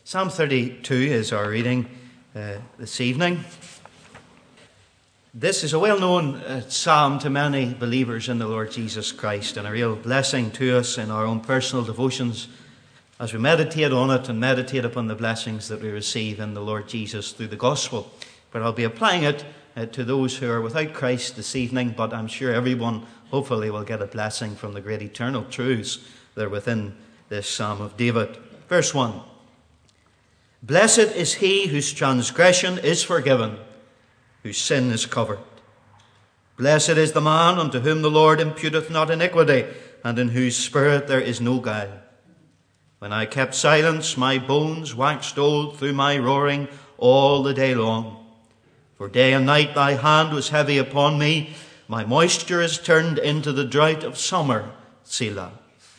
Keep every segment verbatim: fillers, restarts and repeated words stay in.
Psalm thirty-two is our reading uh, this evening. This is a well-known uh, psalm to many believers in the Lord Jesus Christ, and a real blessing to us in our own personal devotions as we meditate on it and meditate upon the blessings that we receive in the Lord Jesus through the gospel. But I'll be applying it uh, to those who are without Christ this evening, but I'm sure everyone hopefully will get a blessing from the great eternal truths that are within this Psalm of David. Verse one. Blessed is he whose transgression is forgiven, whose sin is covered. Blessed is the man unto whom the Lord imputeth not iniquity, and in whose spirit there is no guile. When I kept silence, my bones waxed old through my roaring all the day long. For day and night thy hand was heavy upon me. My moisture is turned into the drought of summer. Selah.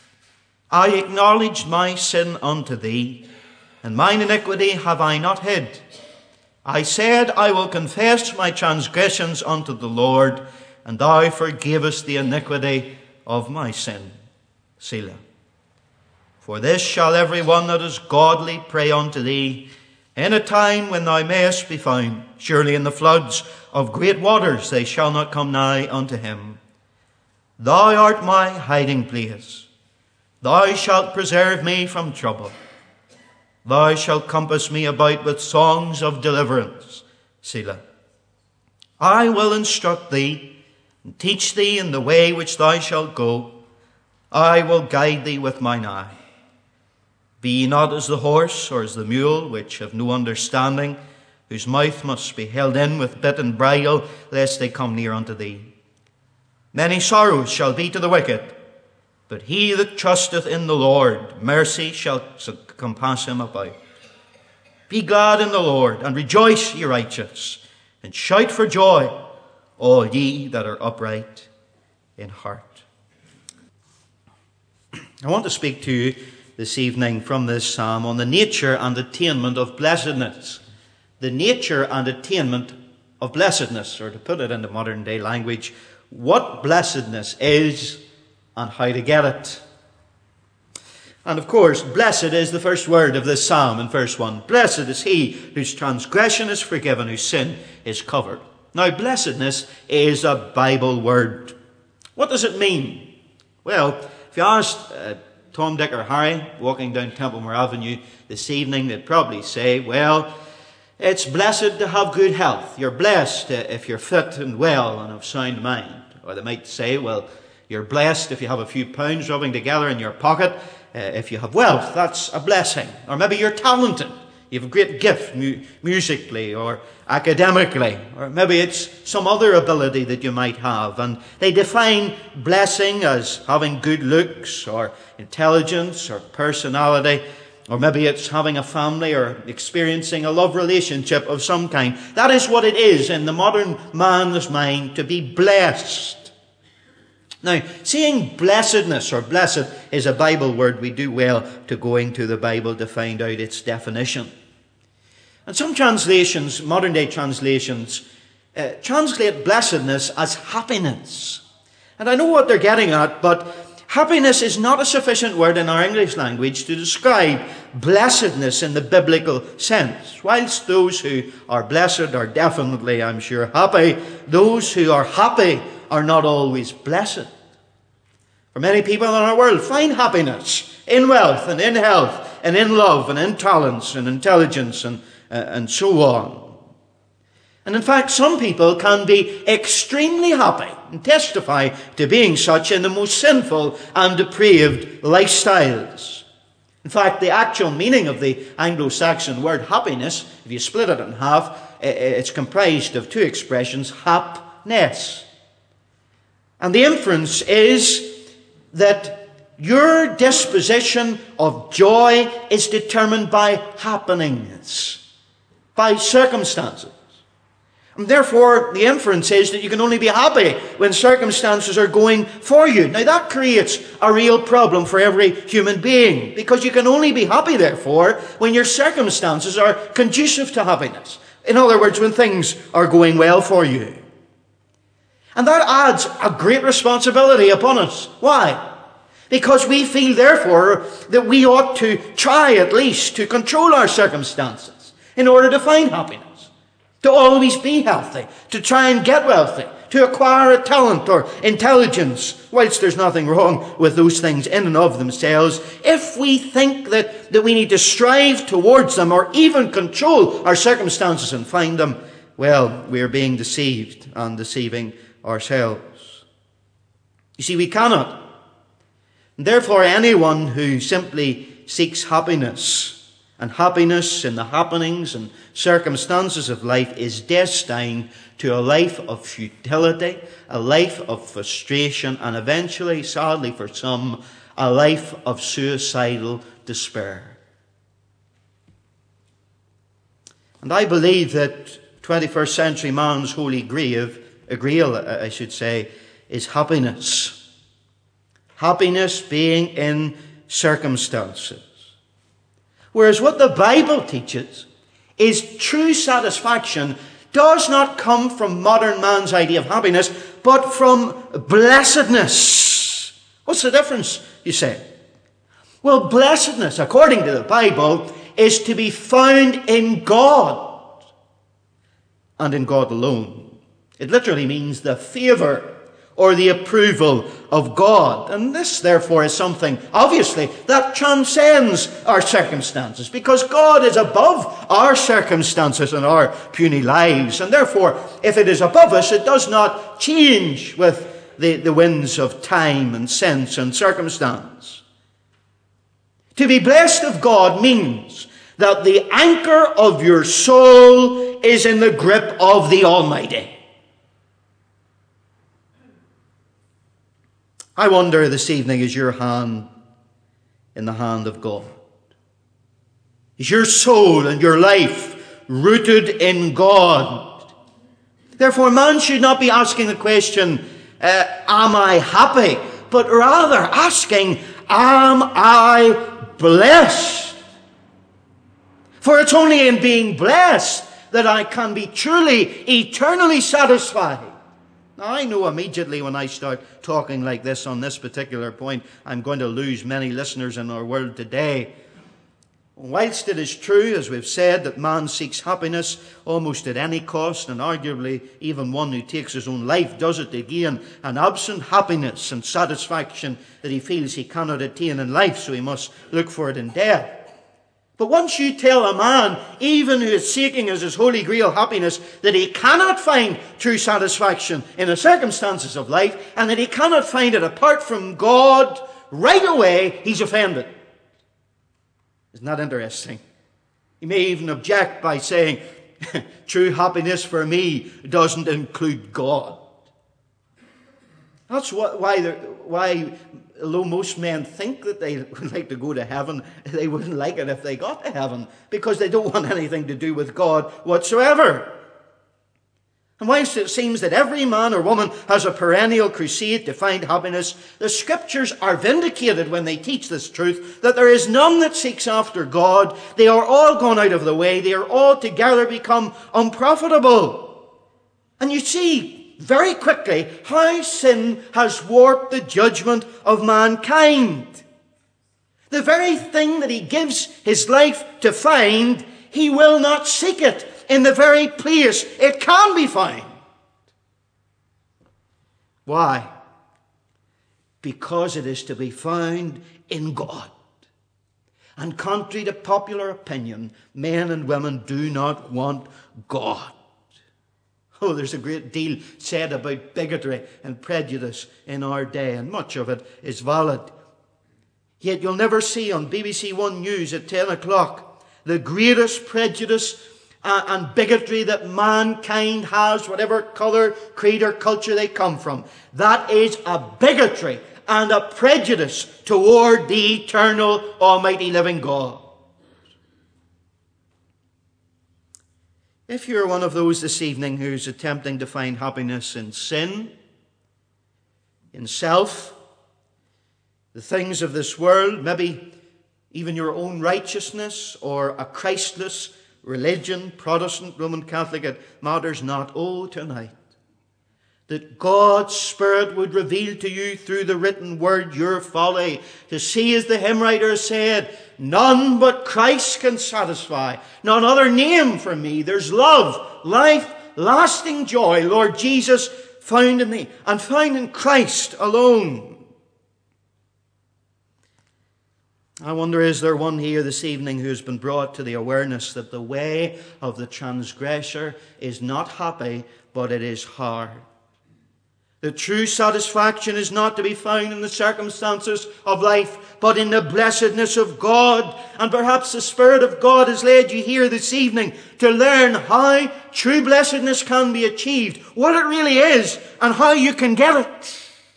I acknowledged my sin unto thee, and mine iniquity have I not hid. I said, I will confess my transgressions unto the Lord, and thou forgavest the iniquity of my sin. Selah. For this shall every one that is godly pray unto thee, in a time when thou mayest be found. Surely in the floods of great waters they shall not come nigh unto him. Thou art my hiding place. Thou shalt preserve me from trouble. Thou shalt compass me about with songs of deliverance. Selah. I will instruct thee, and teach thee in the way which thou shalt go. I will guide thee with mine eye. Be ye not as the horse or as the mule, which have no understanding, whose mouth must be held in with bit and bridle, lest they come near unto thee. Many sorrows shall be to the wicked, but he that trusteth in the Lord, mercy shall compass him about. Be glad in the Lord, and rejoice, ye righteous, and shout for joy, all ye that are upright in heart. I want to speak to you this evening from this psalm on the nature and attainment of blessedness. The nature and attainment of blessedness, or to put it into modern day language, what blessedness is and how to get it. And of course, blessed is the first word of this psalm in verse one. Blessed is he whose transgression is forgiven, whose sin is covered. Now, blessedness is a Bible word. What does it mean? Well, if you asked uh, Tom, Dick or Harry walking down Templemore Avenue this evening, they'd probably say, well, it's blessed to have good health. You're blessed if you're fit and well and of sound mind. Or they might say, well, you're blessed if you have a few pounds rubbing together in your pocket. Uh, if you have wealth, that's a blessing. Or maybe you're talented. You have a great gift mu- musically or academically. Or maybe it's some other ability that you might have. And they define blessing as having good looks or intelligence or personality. Or maybe it's having a family or experiencing a love relationship of some kind. That is what it is in the modern man's mind to be blessed. Now, saying blessedness or blessed is a Bible word, we do well to go into the Bible to find out its definition. And some translations, modern day translations, uh, translate blessedness as happiness. And I know what they're getting at, but happiness is not a sufficient word in our English language to describe blessedness in the biblical sense. Whilst those who are blessed are definitely, I'm sure, happy, those who are happy are not always blessed. For many people in our world find happiness in wealth and in health and in love and in talents and intelligence and, uh, and so on. And in fact, some people can be extremely happy and testify to being such in the most sinful and depraved lifestyles. In fact, the actual meaning of the Anglo-Saxon word happiness, if you split it in half, it's comprised of two expressions, hapness. And the inference is that your disposition of joy is determined by happenings, by circumstances. And therefore, the inference is that you can only be happy when circumstances are going for you. Now, that creates a real problem for every human being, because you can only be happy, therefore, when your circumstances are conducive to happiness. In other words, when things are going well for you. And that adds a great responsibility upon us. Why? Because we feel, therefore, that we ought to try at least to control our circumstances in order to find happiness, to always be healthy, to try and get wealthy, to acquire a talent or intelligence, whilst there's nothing wrong with those things in and of themselves. If we think that, that we need to strive towards them or even control our circumstances and find them, well, we are being deceived and deceiving ourselves. You see, we cannot. And therefore, anyone who simply seeks happiness, and happiness in the happenings and circumstances of life, is destined to a life of futility, a life of frustration, and eventually, sadly for some, a life of suicidal despair. And I believe that twenty-first century man's holy grail, grail, I should say, is happiness. Happiness being in circumstances. Whereas what the Bible teaches is true satisfaction does not come from modern man's idea of happiness, but from blessedness. What's the difference, you say? Well, blessedness, according to the Bible, is to be found in God and in God alone. It literally means the favour or the approval of God. And this, therefore, is something, obviously, that transcends our circumstances, because God is above our circumstances and our puny lives. And therefore, if it is above us, it does not change with the, the winds of time and sense and circumstance. To be blessed of God means that the anchor of your soul is in the grip of the Almighty. I wonder this evening, is your hand in the hand of God? Is your soul and your life rooted in God? Therefore, man should not be asking the question, uh, am I happy? But rather asking, am I blessed? For it's only in being blessed that I can be truly, eternally satisfied. Now, I know immediately when I start talking like this on this particular point, I'm going to lose many listeners in our world today. Whilst it is true, as we've said, that man seeks happiness almost at any cost, and arguably even one who takes his own life does it to gain an absent happiness and satisfaction that he feels he cannot attain in life, so he must look for it in death. But once you tell a man, even who is seeking as his holy grail happiness, that he cannot find true satisfaction in the circumstances of life, and that he cannot find it apart from God, right away he's offended. Isn't that interesting? He may even object by saying, true happiness for me doesn't include God. That's what, why, why, although most men think that they would like to go to heaven, they wouldn't like it if they got to heaven, because they don't want anything to do with God whatsoever. And whilst it seems that every man or woman has a perennial crusade to find happiness, the Scriptures are vindicated when they teach this truth, that there is none that seeks after God. They are all gone out of the way. They are all together become unprofitable. And you see very quickly how sin has warped the judgment of mankind. The very thing that he gives his life to find, he will not seek it in the very place it can be found. Why? Because it is to be found in God. And contrary to popular opinion, men and women do not want God. Oh, there's a great deal said about bigotry and prejudice in our day, and much of it is valid. Yet you'll never see on B B C One News at ten o'clock the greatest prejudice and bigotry that mankind has, whatever colour, creed or culture they come from. That is a bigotry and a prejudice toward the eternal, almighty, living God. If you're one of those this evening who's attempting to find happiness in sin, in self, the things of this world, maybe even your own righteousness or a Christless religion, Protestant, Roman Catholic, it matters not. Oh, tonight, that God's Spirit would reveal to you through the written word your folly. To see, as the hymn writer said, none but Christ can satisfy, none other name for me. There's love, life, lasting joy, Lord Jesus, found in thee, and found in Christ alone. I wonder, is there one here this evening who has been brought to the awareness that the way of the transgressor is not happy, but it is hard? The true satisfaction is not to be found in the circumstances of life, but in the blessedness of God. And perhaps the Spirit of God has led you here this evening to learn how true blessedness can be achieved, what it really is, and how you can get it.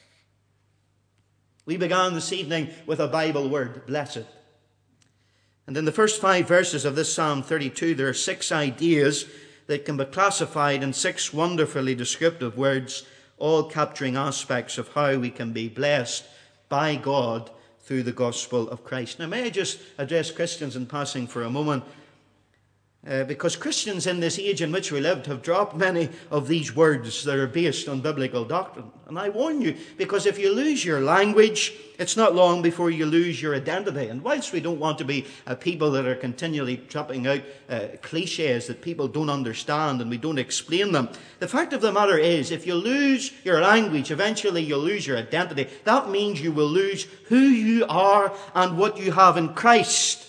We began this evening with a Bible word, blessed. And in the first five verses of this Psalm thirty-two, there are six ideas that can be classified in six wonderfully descriptive words, all capturing aspects of how we can be blessed by God through the gospel of Christ. Now, may I just address Christians in passing for a moment? Uh, because Christians in this age in which we lived have dropped many of these words that are based on biblical doctrine. And I warn you, because if you lose your language, it's not long before you lose your identity. And whilst we don't want to be uh, people that are continually dropping out uh, cliches that people don't understand and we don't explain them, the fact of the matter is, if you lose your language, eventually you'll lose your identity. That means you will lose who you are and what you have in Christ.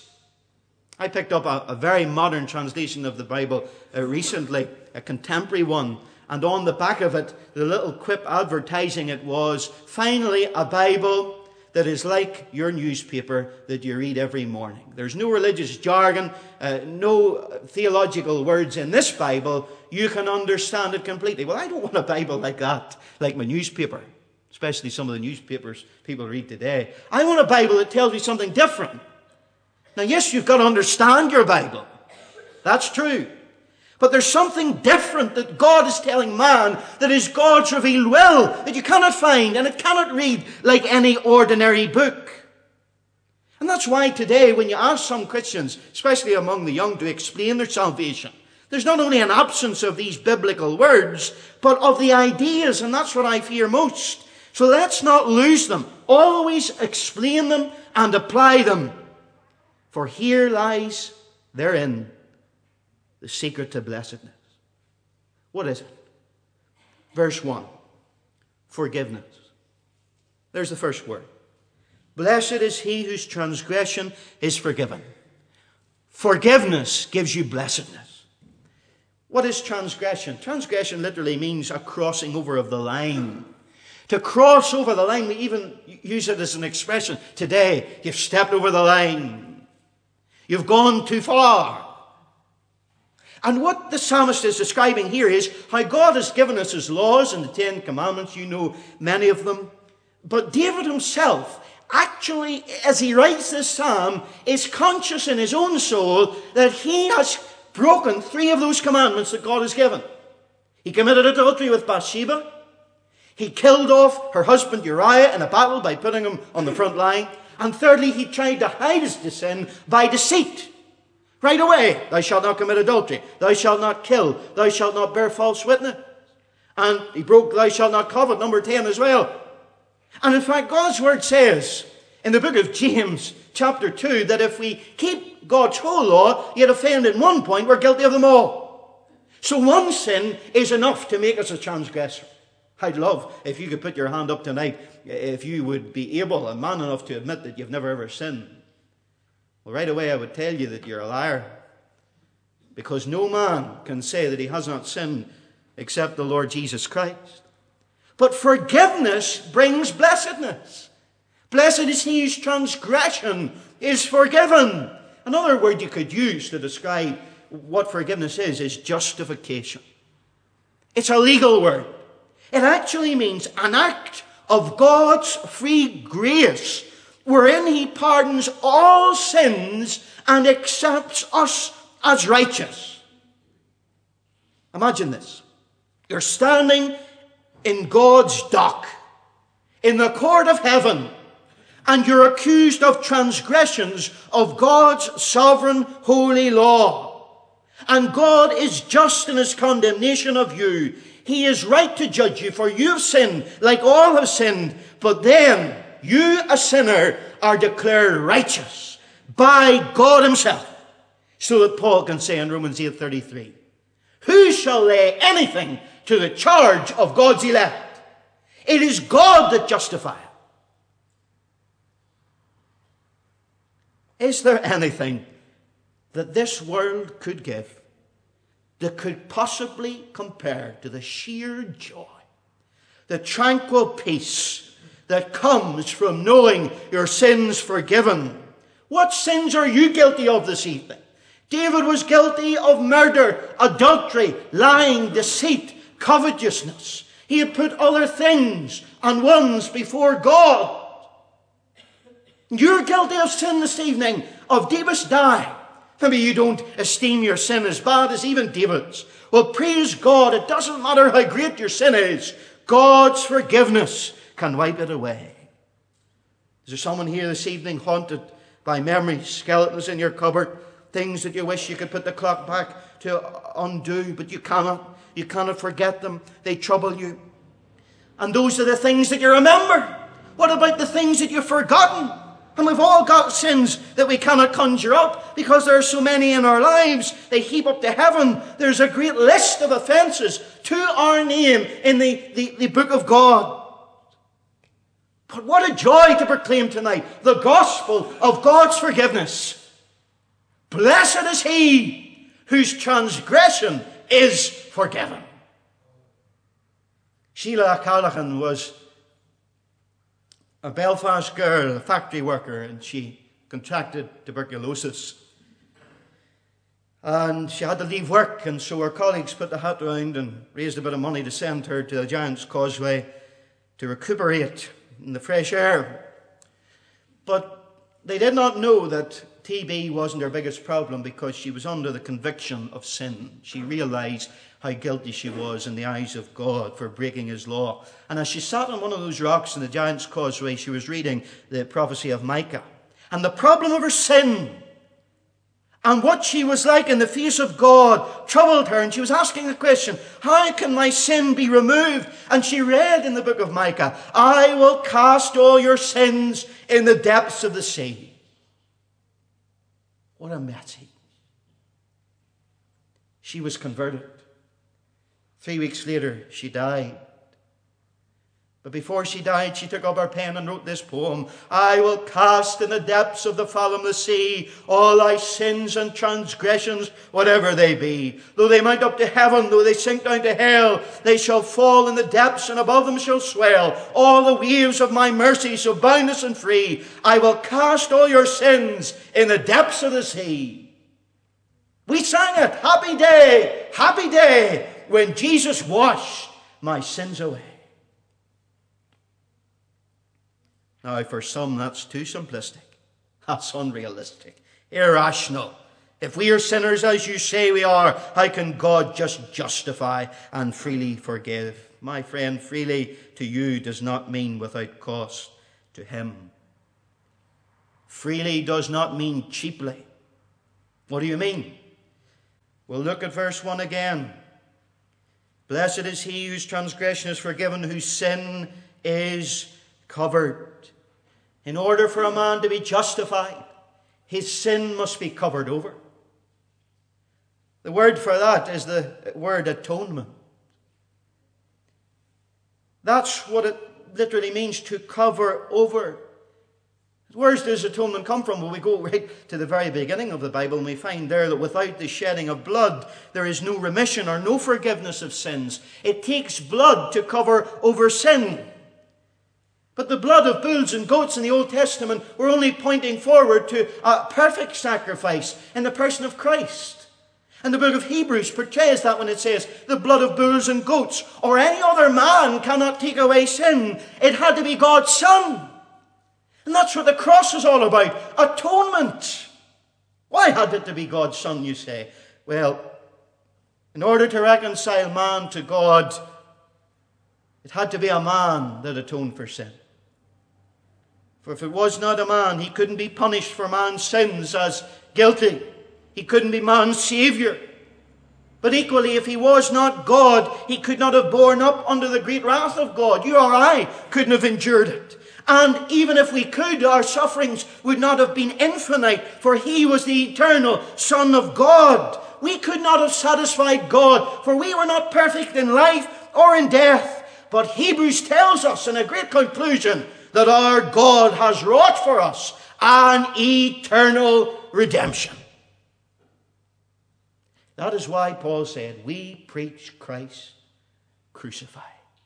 I picked up a, a very modern translation of the Bible uh, recently, a contemporary one, and on the back of it, the little quip advertising it was, finally a Bible that is like your newspaper that you read every morning. There's no religious jargon, uh, no theological words in this Bible. You can understand it completely. Well, I don't want a Bible like that, like my newspaper, especially some of the newspapers people read today. I want a Bible that tells me something different. Now, yes, you've got to understand your Bible. That's true. But there's something different that God is telling man that is God's revealed will that you cannot find and it cannot read like any ordinary book. And that's why today when you ask some Christians, especially among the young, to explain their salvation, there's not only an absence of these biblical words, but of the ideas, and that's what I fear most. So let's not lose them. Always explain them and apply them. For here lies therein the secret to blessedness. What is it? Verse one. Forgiveness. There's the first word. Blessed is he whose transgression is forgiven. Forgiveness gives you blessedness. What is transgression? Transgression literally means a crossing over of the line. To cross over the line, we even use it as an expression. Today, you've stepped over the line. You've gone too far. And what the psalmist is describing here is how God has given us his laws and the Ten Commandments. You know many of them. But David himself, actually, as he writes this psalm, is conscious in his own soul that he has broken three of those commandments that God has given. He committed adultery with Bathsheba. He killed off her husband Uriah in a battle by putting him on the front line. And thirdly, he tried to hide his sin by deceit. Right away, thou shalt not commit adultery. Thou shalt not kill. Thou shalt not bear false witness. And he broke thou shalt not covet, number ten as well. And in fact, God's word says in the book of James, chapter two, that if we keep God's whole law, yet offend in one point, we're guilty of them all. So one sin is enough to make us a transgressor. I'd love if you could put your hand up tonight, if you would be able and man enough to admit that you've never ever sinned. Well, right away I would tell you that you're a liar. Because no man can say that he has not sinned except the Lord Jesus Christ. But forgiveness brings blessedness. Blessed is he whose transgression is forgiven. Another word you could use to describe what forgiveness is, is justification. It's a legal word. It actually means an act of God's free grace wherein he pardons all sins and accepts us as righteous. Imagine this. You're standing in God's dock, in the court of heaven, and you're accused of transgressions of God's sovereign holy law. And God is just in his condemnation of you. He is right to judge you, for you have sinned, like all have sinned. But then, you, a sinner, are declared righteous by God himself. So that Paul can say in Romans eight thirty-three, who shall lay anything to the charge of God's elect? It is God that justifieth. Is there anything that this world could give that could possibly compare to the sheer joy, the tranquil peace that comes from knowing your sins forgiven? What sins are you guilty of this evening? David was guilty of murder, adultery, lying, deceit, covetousness. He had put other things and ones before God. You're guilty of sin this evening, of deepest die. Maybe you don't esteem your sin as bad as even David's. Well, praise God, it doesn't matter how great your sin is. God's forgiveness can wipe it away. Is there someone here this evening haunted by memories, skeletons in your cupboard, things that you wish you could put the clock back to undo, but you cannot. You cannot forget them. They trouble you. And those are the things that you remember. What about the things that you've forgotten? And we've all got sins that we cannot conjure up because there are so many in our lives. They heap up to heaven. There's a great list of offenses to our name in the, the, the book of God. But what a joy to proclaim tonight the gospel of God's forgiveness. Blessed is he whose transgression is forgiven. Sheila Callaghan was a Belfast girl, a factory worker, and she contracted tuberculosis. And she had to leave work, and so her colleagues put the hat around and raised a bit of money to send her to the Giant's Causeway to recuperate in the fresh air. But they did not know that T B wasn't her biggest problem, because she was under the conviction of sin. She realized how guilty she was in the eyes of God for breaking his law. And as she sat on one of those rocks in the Giant's Causeway, she was reading the prophecy of Micah. And the problem of her sin and what she was like in the face of God troubled her. And she was asking the question, how can my sin be removed? And she read in the book of Micah, I will cast all your sins in the depths of the sea. What a message. She was converted. Three weeks later, she died. But before she died, she took up her pen and wrote this poem. I will cast in the depths of the fathomless sea all thy sins and transgressions, whatever they be. Though they mount up to heaven, though they sink down to hell, they shall fall in the depths, and above them shall swell all the waves of my mercy, so boundless and free. I will cast all your sins in the depths of the sea. We sang it, happy day, happy day, when Jesus washed my sins away. Now, for some, that's too simplistic. That's unrealistic, irrational. If we are sinners, as you say we are, how can God just justify and freely forgive? My friend, freely to you does not mean without cost to him. Freely does not mean cheaply. What do you mean? Well, look at verse one again. Blessed is he whose transgression is forgiven, whose sin is covered. In order for a man to be justified, his sin must be covered over. The word for that is the word atonement. That's what it literally means, to cover over. Where does atonement come from? Well, we go right to the very beginning of the Bible, and we find there that without the shedding of blood, there is no remission or no forgiveness of sins. It takes blood to cover over sin. But the blood of bulls and goats in the Old Testament were only pointing forward to a perfect sacrifice in the person of Christ. And the book of Hebrews portrays that when it says the blood of bulls and goats or any other man cannot take away sin. It had to be God's Son. And that's what the cross is all about. Atonement. Why had it to be God's Son, you say? Well, in order to reconcile man to God, it had to be a man that atoned for sin. For if it was not a man, he couldn't be punished for man's sins as guilty. He couldn't be man's Savior. But equally, if he was not God, he could not have borne up under the great wrath of God. You or I couldn't have endured it. And even if we could, our sufferings would not have been infinite, for he was the eternal Son of God. We could not have satisfied God, for we were not perfect in life or in death. But Hebrews tells us in a great conclusion that our God has wrought for us an eternal redemption. That is why Paul said, we preach Christ crucified.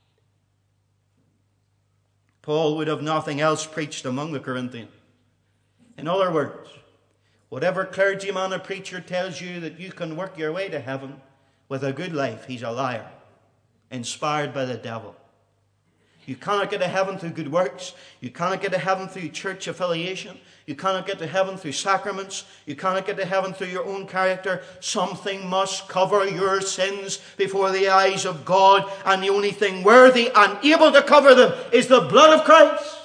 Paul would have nothing else preached among the Corinthians. In other words, whatever clergyman or preacher tells you that you can work your way to heaven with a good life, he's a liar, inspired by the devil. You cannot get to heaven through good works. You cannot get to heaven through church affiliation. You cannot get to heaven through sacraments. You cannot get to heaven through your own character. Something must cover your sins before the eyes of God, and the only thing worthy and able to cover them is the blood of Christ.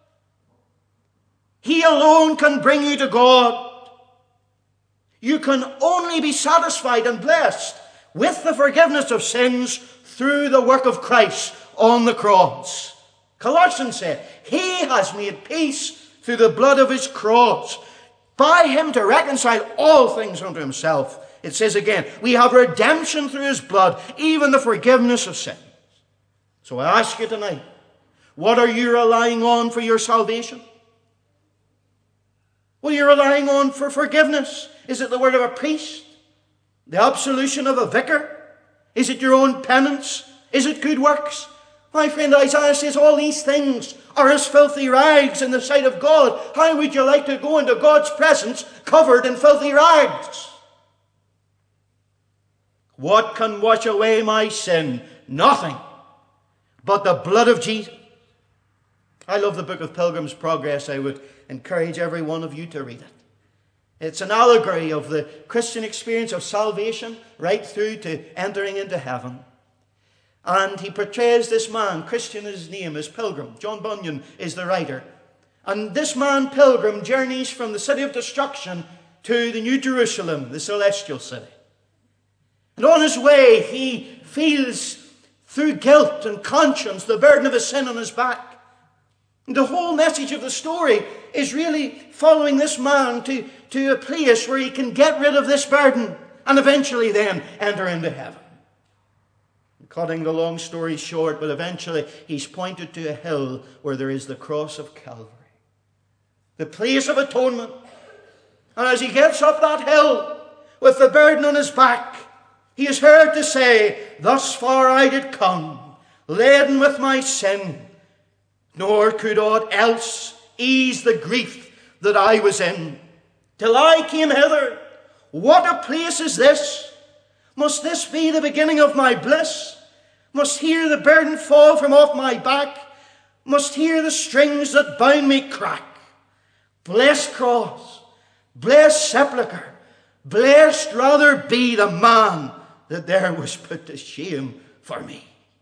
He alone can bring you to God. You can only be satisfied and blessed with the forgiveness of sins through the work of Christ on the cross. Colossians said, he has made peace through the blood of his cross, by him to reconcile all things unto himself. It says again, we have redemption through his blood, even the forgiveness of sins. So I ask you tonight, what are you relying on for your salvation? What are you relying on for forgiveness? Is it the word of a priest? The absolution of a vicar? Is it your own penance? Is it good works? My friend, Isaiah says all these things are as filthy rags in the sight of God. How would you like to go into God's presence covered in filthy rags? What can wash away my sin? Nothing but the blood of Jesus. I love the book of Pilgrim's Progress. I would encourage every one of you to read it. It's an allegory of the Christian experience of salvation right through to entering into heaven. And he portrays this man, Christian is his name, as Pilgrim. John Bunyan is the writer. And this man, Pilgrim, journeys from the city of destruction to the New Jerusalem, the celestial city. And on his way, he feels through guilt and conscience the burden of his sin on his back. And the whole message of the story is really following this man to, to a place where he can get rid of this burden and eventually then enter into heaven. Cutting the long story short, but eventually he's pointed to a hill where there is the cross of Calvary, the place of atonement. And as he gets up that hill with the burden on his back, he is heard to say, thus far I did come, laden with my sin, nor could aught else ease the grief that I was in, till I came hither. What a place is this! Must this be the beginning of my bliss? Must here the burden fall from off my back? Must here the strings that bound me crack? Blessed cross, blessed sepulchre, blessed rather be the man that there was put to shame for me.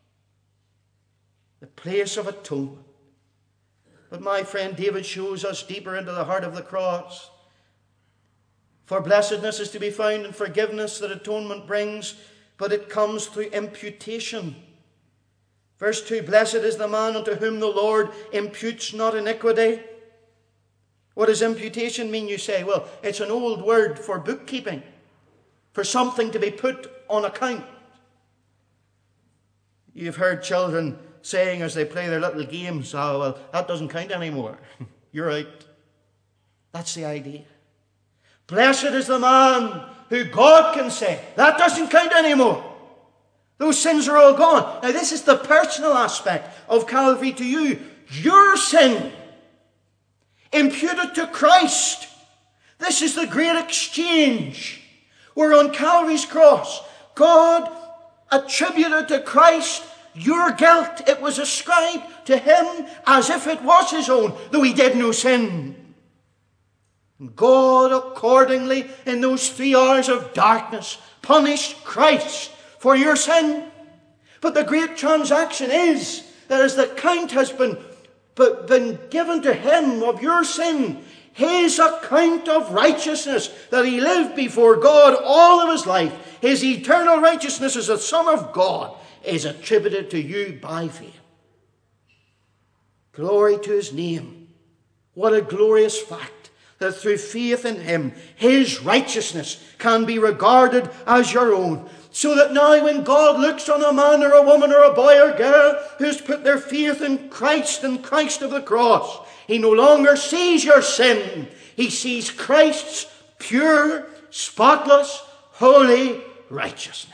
The place of atonement. But my friend, David shows us deeper into the heart of the cross. For blessedness is to be found in forgiveness that atonement brings, but it comes through imputation. Verse two, blessed is the man unto whom the Lord imputes not iniquity. What does imputation mean, you say? Well, it's an old word for bookkeeping, for something to be put on account. You've heard children saying as they play their little games, oh, well, that doesn't count anymore. You're right. That's the idea. Blessed is the man who God can say, that doesn't count anymore. Those sins are all gone. Now this is the personal aspect of Calvary to you. Your sin imputed to Christ. This is the great exchange. Where on Calvary's cross, God attributed to Christ your guilt. It was ascribed to him as if it was his own, though he did no sin. God accordingly in those three hours of darkness punished Christ for your sin. But the great transaction is that as the count has been, been given to him of your sin, his account of righteousness, that he lived before God all of his life, his eternal righteousness as a Son of God, is attributed to you by faith. Glory to his name. What a glorious fact that through faith in him, his righteousness can be regarded as your own. So that now when God looks on a man or a woman or a boy or girl who's put their faith in Christ and Christ of the cross, he no longer sees your sin. He sees Christ's pure, spotless, holy righteousness.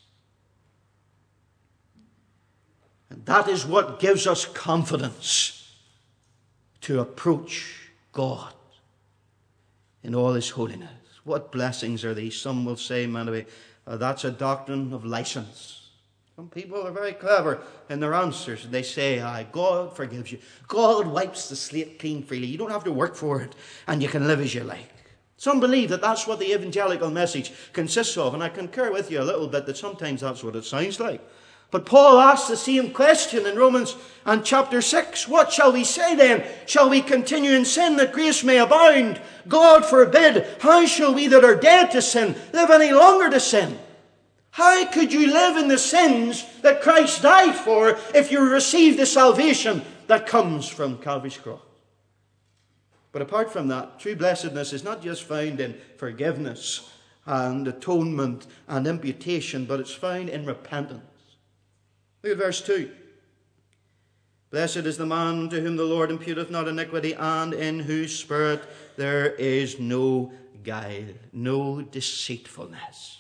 And that is what gives us confidence to approach God in all his holiness. What blessings are these? Some will say, man, uh, that's a doctrine of license. Some people are very clever in their answers. They say, aye, God forgives you. God wipes the slate clean freely. You don't have to work for it, and you can live as you like. Some believe that that's what the evangelical message consists of, and I concur with you a little bit that sometimes that's what it sounds like. But Paul asks the same question in Romans and chapter six. What shall we say then? Shall we continue in sin that grace may abound? God forbid. How shall we that are dead to sin live any longer to sin? How could you live in the sins that Christ died for if you receive the salvation that comes from Calvary's cross? But apart from that, true blessedness is not just found in forgiveness and atonement and imputation, but it's found in repentance. Look at verse two. Blessed is the man to whom the Lord imputeth not iniquity, and in whose spirit there is no guile, no deceitfulness.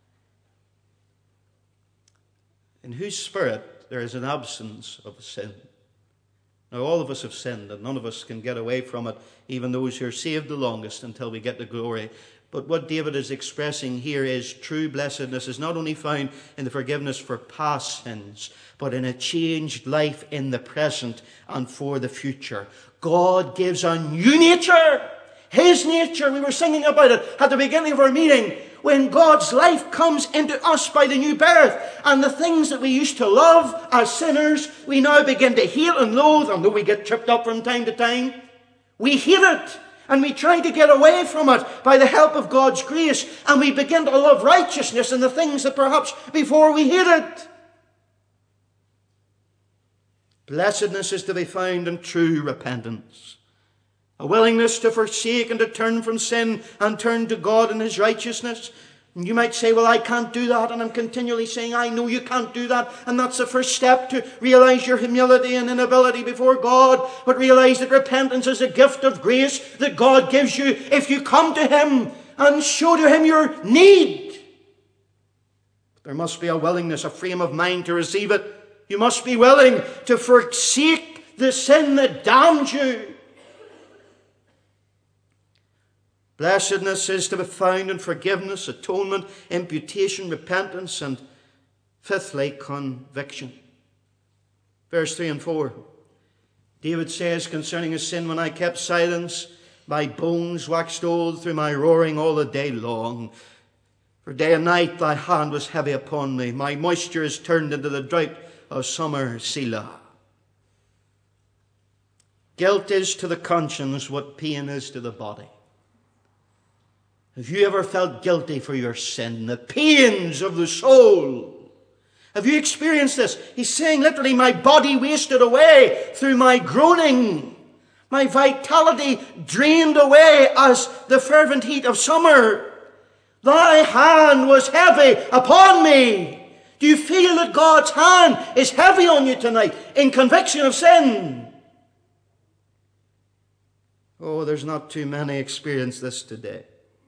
In whose spirit there is an absence of sin. Now, all of us have sinned, and none of us can get away from it, even those who are saved the longest, until we get to glory. But what David is expressing here is true blessedness is not only found in the forgiveness for past sins, but in a changed life in the present and for the future. God gives a new nature. His nature, we were singing about it at the beginning of our meeting, when God's life comes into us by the new birth, and the things that we used to love as sinners, we now begin to hate and loathe, and though we get tripped up from time to time, we hate it. And we try to get away from it by the help of God's grace. And we begin to love righteousness and the things that perhaps before we hated. Blessedness is to be found in true repentance. A willingness to forsake and to turn from sin and turn to God in his righteousness. And you might say, well, I can't do that. And I'm continually saying, I know you can't do that. And that's the first step to realize your humility and inability before God. But realize that repentance is a gift of grace that God gives you if you come to him and show to him your need. There must be a willingness, a frame of mind to receive it. You must be willing to forsake the sin that damns you. Blessedness is to be found in forgiveness, atonement, imputation, repentance, and fifthly, conviction. Verse three and four. David says concerning his sin, when I kept silence, my bones waxed old through my roaring all the day long. For day and night thy hand was heavy upon me. My moisture is turned into the drought of summer, Selah. Guilt is to the conscience what pain is to the body. Have you ever felt guilty for your sin? The pains of the soul. Have you experienced this? He's saying literally, my body wasted away through my groaning. My vitality drained away as the fervent heat of summer. Thy hand was heavy upon me. Do you feel that God's hand is heavy on you tonight in conviction of sin? Oh, there's not too many experience this today.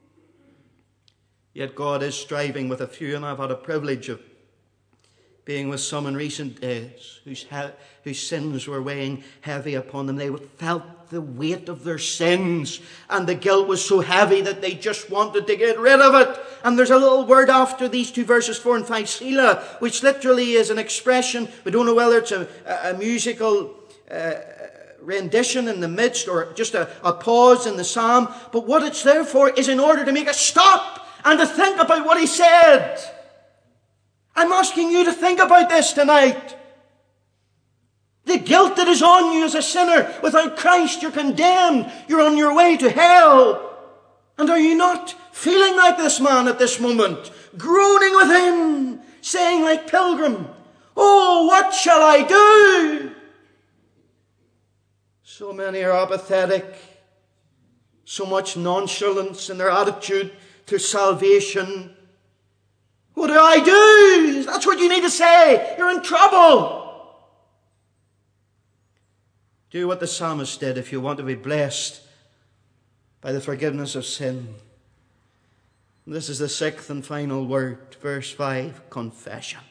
Yet God is striving with a few, and I've had a privilege of being with some in recent days whose, he- whose sins were weighing heavy upon them. They felt the weight of their sins, and the guilt was so heavy that they just wanted to get rid of it. And there's a little word after these two verses four and five, Selah, which literally is an expression. We don't know whether it's a, a musical uh, rendition in the midst or just a, a pause in the psalm. But what it's there for is in order to make us stop and to think about what he said. I'm asking you to think about this tonight. The guilt that is on you as a sinner. Without Christ, you're condemned. You're on your way to hell. And are you not feeling like this man at this moment? Groaning within, saying like Pilgrim, "Oh, what shall I do?" So many are apathetic. So much nonchalance in their attitude to salvation. What do I do? That's what you need to say. You're in trouble. Do what the psalmist did if you want to be blessed by the forgiveness of sin. This is the sixth and final word, verse five, confession.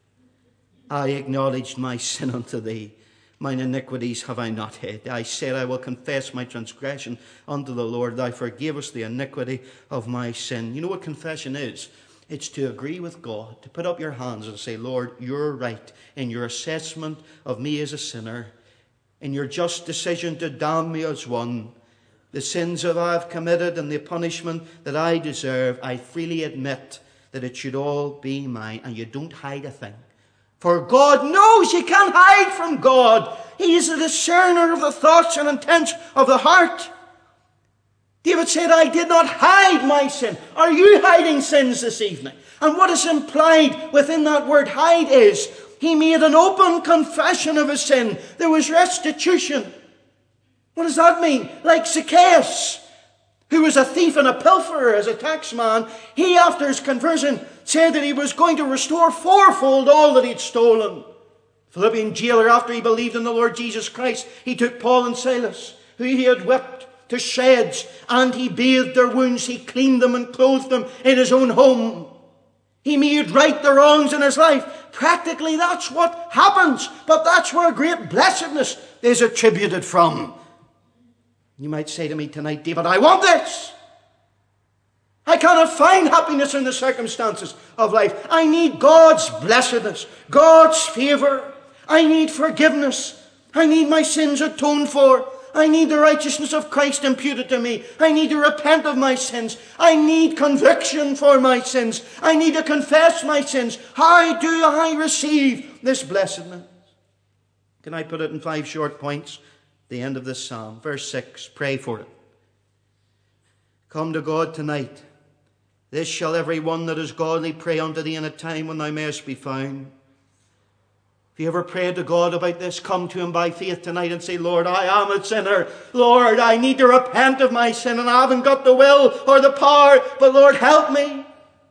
I acknowledged my sin unto thee. Mine iniquities have I not hid. I said, I will confess my transgression unto the Lord. Thou forgavest the iniquity of my sin. You know what confession is? It's to agree with God, to put up your hands and say, Lord, you're right in your assessment of me as a sinner, in your just decision to damn me as one. The sins that I have committed and the punishment that I deserve, I freely admit that it should all be mine. And you don't hide a thing. For God knows you can't hide from God. He is a discerner of the thoughts and intents of the heart. David said, I did not hide my sin. Are you hiding sins this evening? And what is implied within that word hide is, he made an open confession of his sin. There was restitution. What does that mean? Like Zacchaeus, who was a thief and a pilferer as a taxman, he after his conversion said that he was going to restore fourfold all that he'd stolen. Philippian jailer, after he believed in the Lord Jesus Christ, he took Paul and Silas, who he had whipped to shreds, and he bathed their wounds, he cleaned them and clothed them in his own home. He made right the wrongs in his life. Practically that's what happens, but that's where great blessedness is attributed from. You might say to me tonight, David, I want this. I cannot find happiness in the circumstances of life. I need God's blessedness, God's favour. I need forgiveness. I need my sins atoned for. I need the righteousness of Christ imputed to me. I need to repent of my sins. I need conviction for my sins. I need to confess my sins. How do I receive this blessedness? Can I put it in five short points? The end of this psalm. Verse six, pray for it. Come to God tonight. This shall every one that is godly pray unto thee in a time when thou mayest be found. If you ever prayed to God about this, come to him by faith tonight and say, Lord, I am a sinner. Lord, I need to repent of my sin and I haven't got the will or the power, but Lord, help me.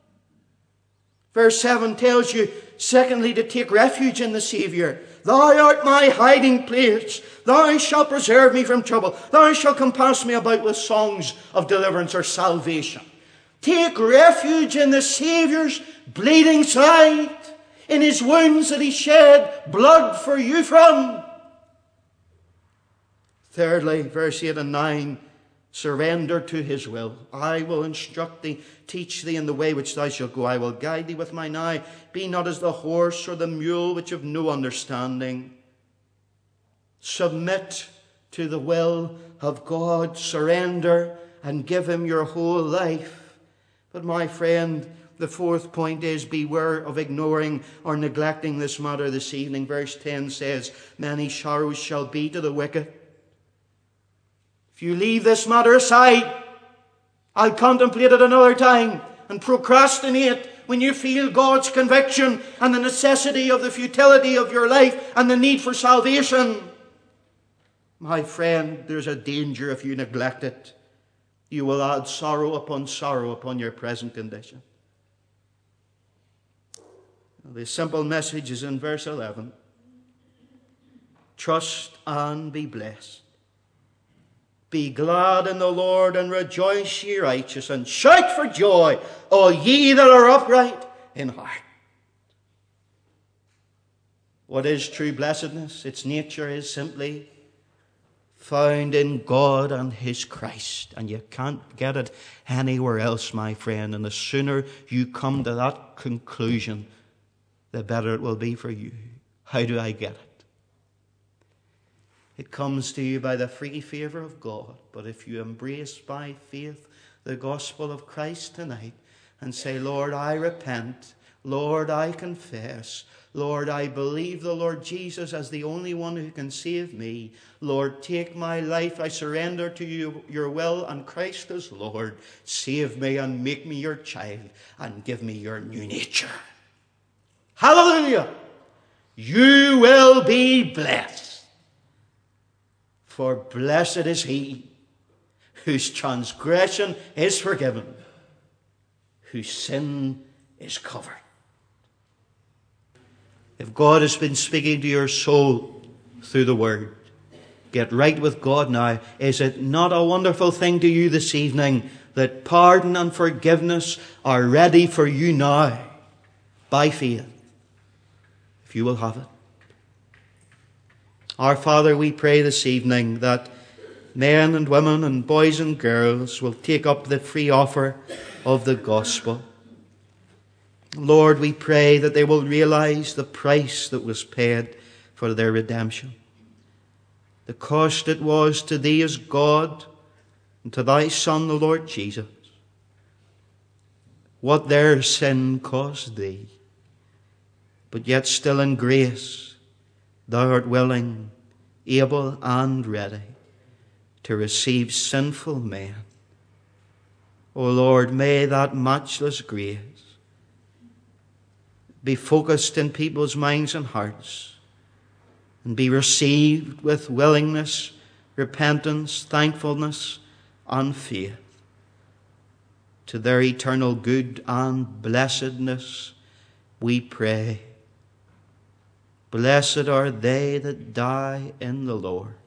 Verse seven tells you, secondly, to take refuge in the Saviour. Thou art my hiding place. Thou shalt preserve me from trouble. Thou shalt compass me about with songs of deliverance or salvation. Take refuge in the Saviour's bleeding side, in his wounds that he shed blood for you from. Thirdly, verse eight and nine, surrender to his will. I will instruct thee, teach thee in the way which thou shalt go. I will guide thee with mine eye. Be not as the horse or the mule which have no understanding. Submit to the will of God. Surrender and give him your whole life. But my friend, the fourth point is beware of ignoring or neglecting this matter this evening. Verse ten says, many sorrows shall be to the wicked. If you leave this matter aside, I'll contemplate it another time and procrastinate when you feel God's conviction and the necessity of the futility of your life and the need for salvation. My friend, there's a danger if you neglect it. You will add sorrow upon sorrow upon your present condition. The simple message is in verse eleven. Trust and be blessed. Be glad in the Lord and rejoice, ye righteous, and shout for joy, all ye that are upright in heart. What is true blessedness? Its nature is simply found in God and his Christ. And you can't get it anywhere else, my friend. And the sooner you come to that conclusion, the better it will be for you. How do I get it? It comes to you by the free favour of God. But if you embrace by faith the gospel of Christ tonight and say, Lord, I repent. Lord, I confess. Lord, I believe the Lord Jesus as the only one who can save me. Lord, take my life. I surrender to you, your will, and Christ as Lord. Save me and make me your child and give me your new nature. Hallelujah! You will be blessed. For blessed is he whose transgression is forgiven, whose sin is covered. If God has been speaking to your soul through the Word, get right with God now. Is it not a wonderful thing to you this evening that pardon and forgiveness are ready for you now by faith, if you will have it? Our Father, we pray this evening that men and women and boys and girls will take up the free offer of the gospel. Lord, we pray that they will realize the price that was paid for their redemption. The cost it was to thee as God and to thy Son, the Lord Jesus. What their sin cost thee. But yet still in grace, thou art willing, able and ready to receive sinful men. O Lord, may that matchless grace be focused in people's minds and hearts and be received with willingness, repentance, thankfulness, and faith to their eternal good and blessedness, we pray. Blessed are they that die in the Lord.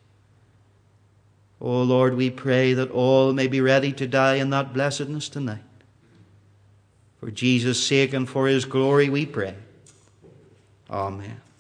O Lord, we pray that all may be ready to die in that blessedness tonight. For Jesus' sake and for his glory we pray. Amen.